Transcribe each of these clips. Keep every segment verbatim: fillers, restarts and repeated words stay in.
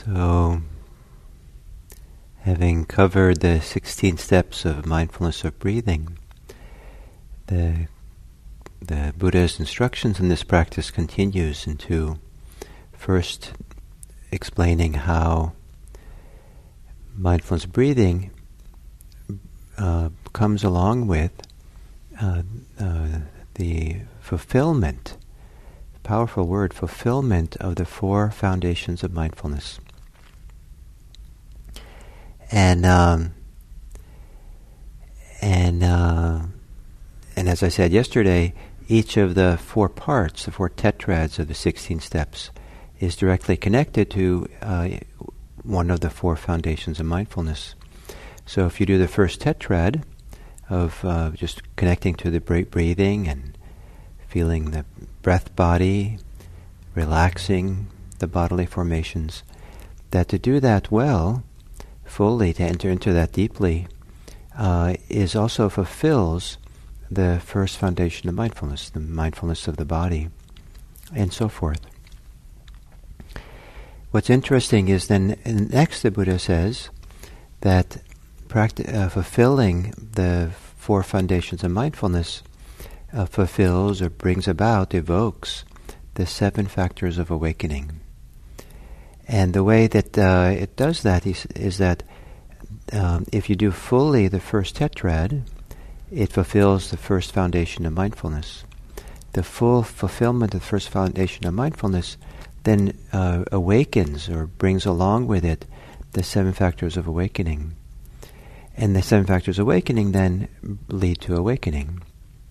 So, having covered the sixteen steps of mindfulness of breathing, the the Buddha's instructions in this practice continues into first explaining how mindfulness breathing uh, comes along with uh, uh, the fulfillment, powerful word, fulfillment of the four foundations of mindfulness. And um, and uh, and as I said yesterday, each of the four parts, the four tetrads of the sixteen steps, is directly connected to uh, one of the four foundations of mindfulness. So if you do the first tetrad of uh, just connecting to the breathing and feeling the breath body, relaxing the bodily formations, that to do that well, fully, to enter into that deeply, uh, is also fulfills the first foundation of mindfulness, the mindfulness of the body, and so forth. What's interesting is then next the Buddha says that practi- uh, fulfilling the four foundations of mindfulness uh, fulfills or brings about, evokes the seven factors of awakening. And the way that uh, it does that is, is that um, if you do fully the first tetrad, it fulfills the first foundation of mindfulness. The full fulfillment of the first foundation of mindfulness then uh, awakens or brings along with it the seven factors of awakening. And the seven factors of awakening then lead to awakening.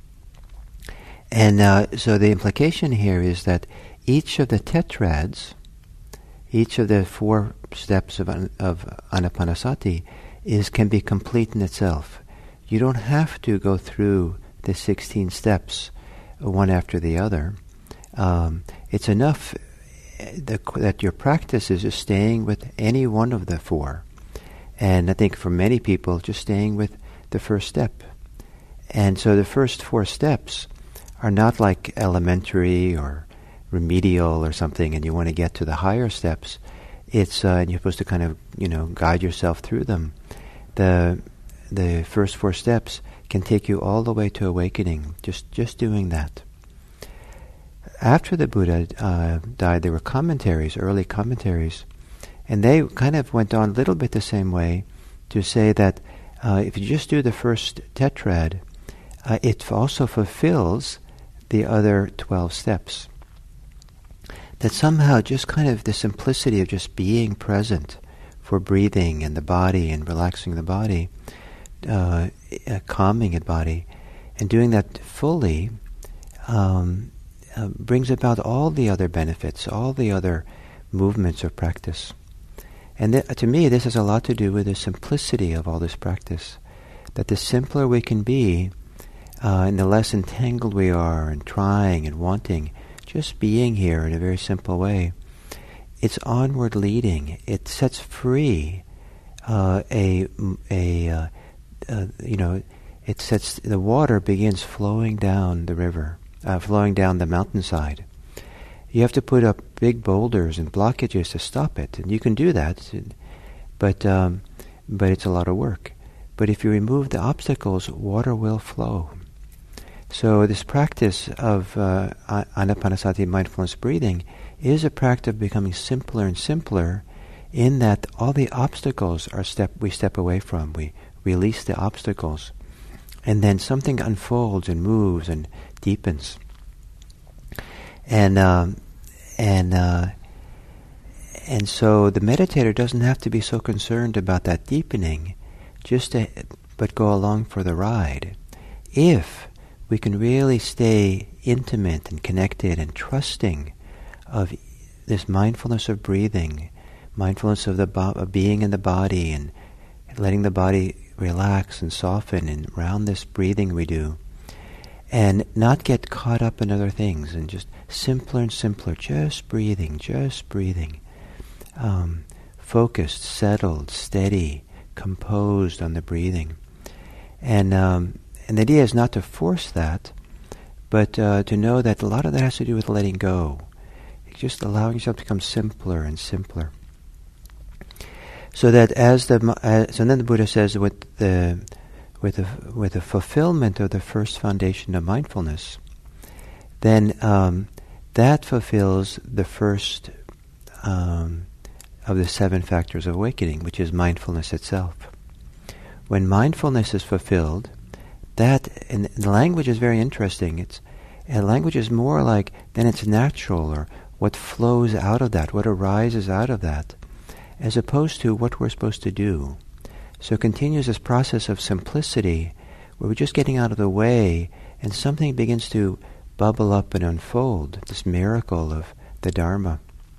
And uh, so the implication here is that each of the tetrads, each of the four steps of, of Anapanasati is can be complete in itself. You don't have to go through the sixteen steps one after the other. Um, it's enough that, that your practice is just staying with any one of the four. And I think for many people, just staying with the first step. And so the first four steps are not like elementary or remedial or something, and you want to get to the higher steps. It's uh, and you're supposed to kind of, you know, guide yourself through them. The the first four steps can take you all the way to awakening. Just just doing that. After the Buddha uh, died, there were commentaries, early commentaries, and they kind of went on a little bit the same way to say that uh, if you just do the first tetrad, uh, it also fulfills the other twelve steps. That somehow just kind of the simplicity of just being present for breathing and the body and relaxing the body, uh, uh, calming the body, and doing that fully um, uh, brings about all the other benefits, all the other movements of practice. And th- to me, this has a lot to do with the simplicity of all this practice. That the simpler we can be, uh, and the less entangled we are in trying and wanting, just being here in a very simple way, it's onward leading. It sets free uh, a a uh, uh, you know, it sets the water begins flowing down the river, uh, flowing down the mountainside. You have to put up big boulders and blockages to stop it, and you can do that, but um, but it's a lot of work. But if you remove the obstacles, water will flow. So this practice of uh, Anapanasati mindfulness breathing is a practice of becoming simpler and simpler, in that all the obstacles are step we step away from. We release the obstacles, and then something unfolds and moves and deepens. And um, and uh, and so the meditator doesn't have to be so concerned about that deepening, just to, but go along for the ride. If we can really stay intimate and connected and trusting of this mindfulness of breathing, mindfulness of the bo- of being in the body, and letting the body relax and soften, and around this breathing we do, and not get caught up in other things, and just simpler and simpler, just breathing, just breathing, um, focused, settled, steady, composed on the breathing. And um, and the idea is not to force that, but uh, to know that a lot of that has to do with letting go. Just allowing yourself to become simpler and simpler. So that as the uh, so then the Buddha says with the with the with the fulfillment of the first foundation of mindfulness, then um, that fulfills the first um, of the seven factors of awakening, which is mindfulness itself. When mindfulness is fulfilled, that and the language is very interesting. It's and language is more like then it's natural, or what flows out of that, what arises out of that, as opposed to what we're supposed to do. So it continues this process of simplicity, where we're just getting out of the way, and something begins to bubble up and unfold, this miracle of the Dharma.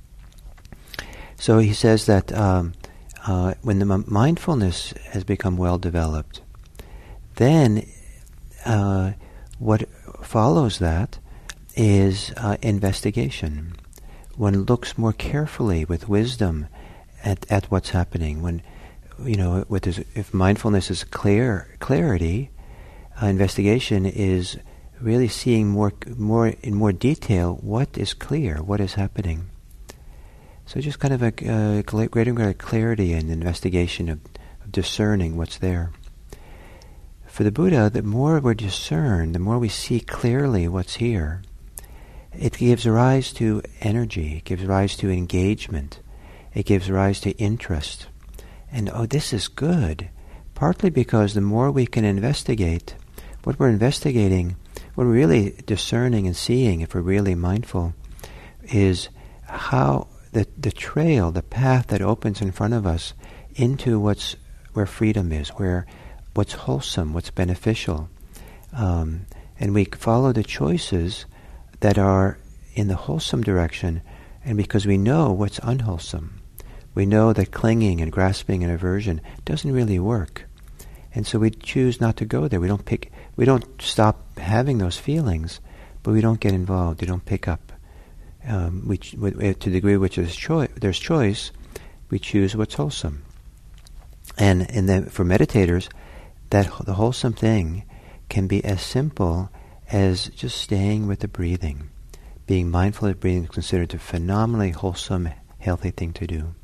So he says that um, uh, when the m- mindfulness has become well developed, then uh, what follows that is uh, investigation. One looks more carefully with wisdom at, at what's happening. When, you know, with this, if mindfulness is clear clarity, uh, investigation is really seeing more, more in more detail what is clear, what is happening. So just kind of a uh, greater and greater clarity and investigation of, of discerning what's there. For the Buddha, the more we discern, the more we see clearly what's here, it gives rise to energy, it gives rise to engagement, it gives rise to interest. And, oh, this is good. Partly because the more we can investigate, what we're investigating, what we're really discerning and seeing, if we're really mindful, is how the the trail, the path that opens in front of us into what's where freedom is, where what's wholesome, what's beneficial. Um, and we follow the choices that are in the wholesome direction, and because we know what's unwholesome. We know that clinging and grasping and aversion doesn't really work. And so we choose not to go there. We don't pick, we don't stop having those feelings, but we don't get involved. We don't pick up. Um, we, ch- to the degree which there's, choi- there's choice, we choose what's wholesome. And, and then for meditators, that the wholesome thing can be as simple as just staying with the breathing. Being mindful of breathing is considered a phenomenally wholesome, healthy thing to do.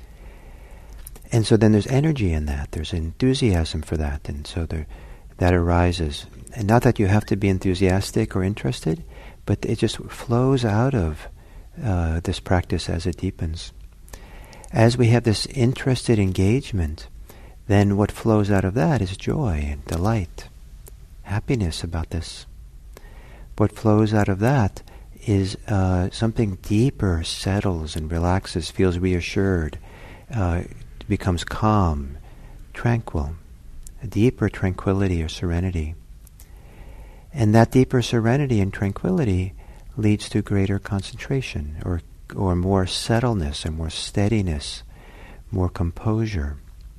And so then there's energy in that. There's enthusiasm for that. And so there, that arises. And not that you have to be enthusiastic or interested, but it just flows out of uh, this practice as it deepens. As we have this interested engagement, then what flows out of that is joy and delight, happiness about this. What flows out of that is uh, something deeper settles and relaxes, feels reassured, uh, becomes calm, tranquil, a deeper tranquility or serenity. And that deeper serenity and tranquility leads to greater concentration, or or more settledness, and more steadiness, more composure.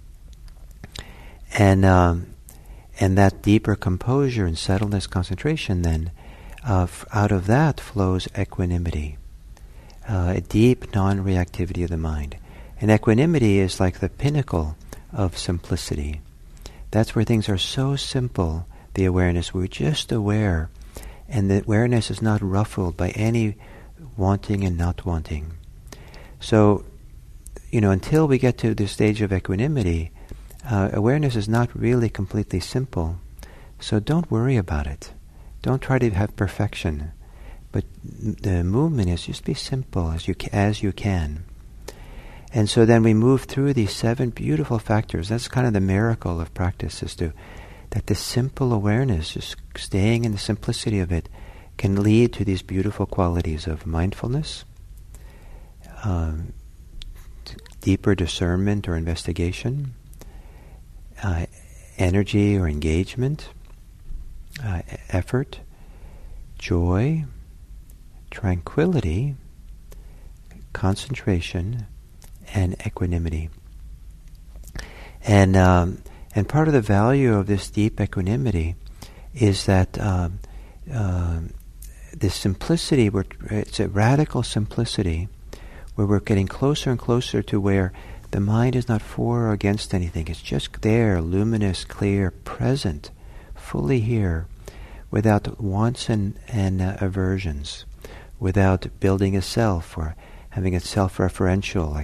And um, and that deeper composure and settledness, concentration, then uh, f- out of that flows equanimity, uh, a deep non-reactivity of the mind. And equanimity is like the pinnacle of simplicity. That's where things are so simple. The awareness, we're just aware, and the awareness is not ruffled by any wanting and not wanting. So, you know, until we get to the stage of equanimity, uh, awareness is not really completely simple. So don't worry about it. Don't try to have perfection. But the movement is just be simple as you ca- as you can. And so then we move through these seven beautiful factors. That's kind of the miracle of practice, is to that this simple awareness, just staying in the simplicity of it, can lead to these beautiful qualities of mindfulness, um, deeper discernment or investigation, uh, energy or engagement, uh, effort, joy, tranquility, concentration, and equanimity. And um, And part of the value of this deep equanimity is that um, uh, this simplicity, where it's a radical simplicity, where we're getting closer and closer to where the mind is not for or against anything. It's just there, luminous, clear, present, fully here, without wants and, and uh, aversions, without building a self or having it self-referential, like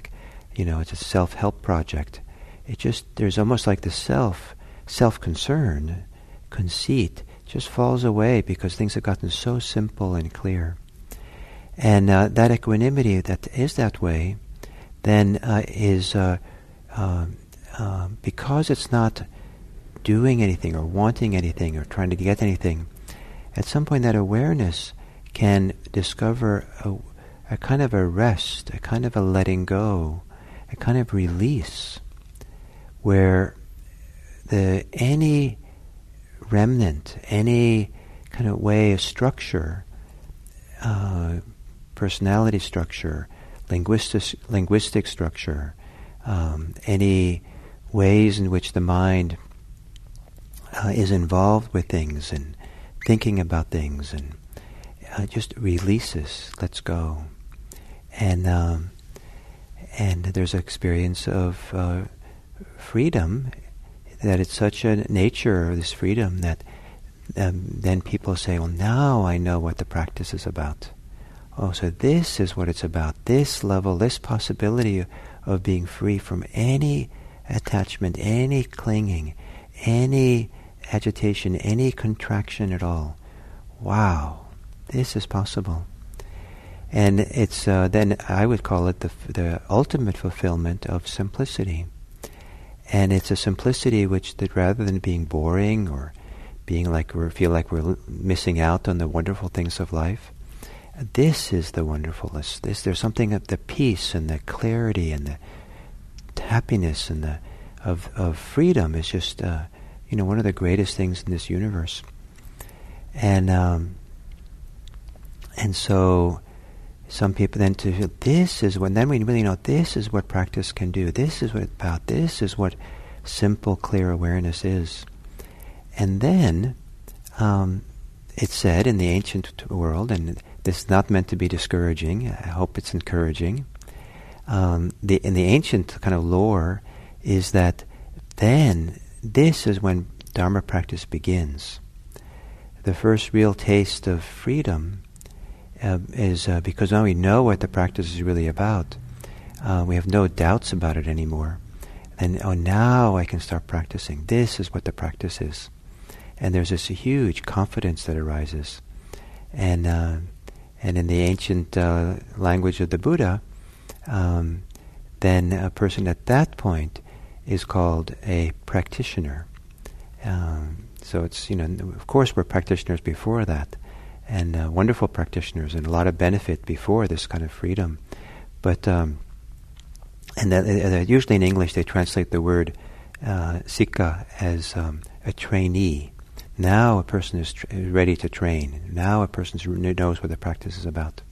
you know, it's a self-help project. It just, there's almost like the self, self-concern, conceit, just falls away because things have gotten so simple and clear. And uh, that equanimity that is that way, then uh, is, uh, uh, uh, because it's not doing anything or wanting anything or trying to get anything, at some point that awareness can discover a, a kind of a rest, a kind of a letting go, a kind of release, where the any remnant, any kind of way of structure, uh, personality structure, linguistic linguistic structure, um, any ways in which the mind uh, is involved with things and thinking about things, and uh, just releases, lets go, and um, and there's an experience of uh, freedom. That it's such a nature of this freedom that um, then people say, well, now I know what the practice is about. Oh, so this is what it's about. This level, this possibility of being free from any attachment, any clinging, any agitation, any contraction at all. Wow, this is possible. And it's uh, then I would call it the the ultimate fulfillment of simplicity. And it's a simplicity which, that rather than being boring or being like we feel like we're missing out on the wonderful things of life, this is the wonderfulness. This, there's something of the peace and the clarity and the happiness and the of of freedom is just uh, you know one of the greatest things in this universe. And um, and so some people then to feel this is when then we really know this is what practice can do. This is what it's about. This is what simple, clear awareness is. And then um, it's said in the ancient world, and this is not meant to be discouraging. I hope it's encouraging. Um, the, in the ancient kind of lore is that then this is when Dharma practice begins. The first real taste of freedom Uh, is uh, because now we know what the practice is really about. Uh, we have no doubts about it anymore. And oh, now I can start practicing. This is what the practice is. And there's this huge confidence that arises. And uh, and in the ancient uh, language of the Buddha, um, then a person at that point is called a practitioner. Um, so it's, you know, of course we're practitioners before that. And uh, wonderful practitioners, and a lot of benefit before this kind of freedom. But um, and that, uh, usually in English they translate the word uh, sikka as um, a trainee. Now a person is tra- ready to train. Now a person knows what the practice is about.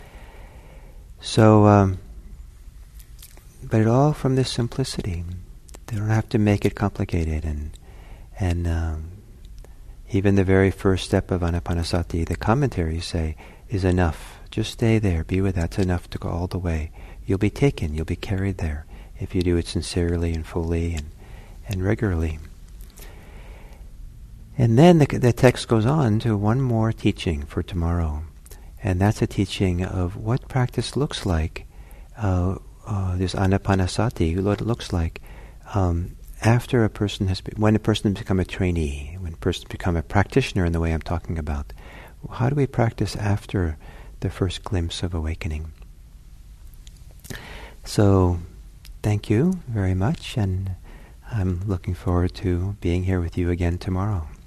So, um, but it all from this simplicity. They don't have to make it complicated, and and. Um, Even the very first step of Anapanasati, the commentaries say, is enough. Just stay there, be with that. That's enough to go all the way. You'll be taken, you'll be carried there if you do it sincerely and fully and, and regularly. And then the, the text goes on to one more teaching for tomorrow. And that's a teaching of what practice looks like, uh, uh, this Anapanasati, what it looks like um, after a person has been, when a person has become a trainee, when a person has become a practitioner in the way I'm talking about. How do we practice after the first glimpse of awakening? So, thank you very much, and I'm looking forward to being here with you again tomorrow.